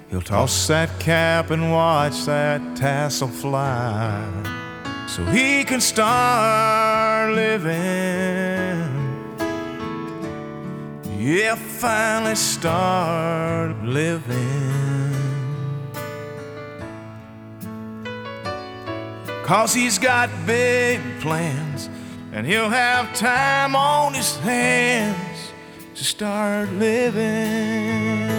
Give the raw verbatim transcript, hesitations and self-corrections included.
He'll toss that cap and watch that tassel fly, so he can start living. Yeah, finally start living. 'Cause he's got big plans, and he'll have time on his hands to start living.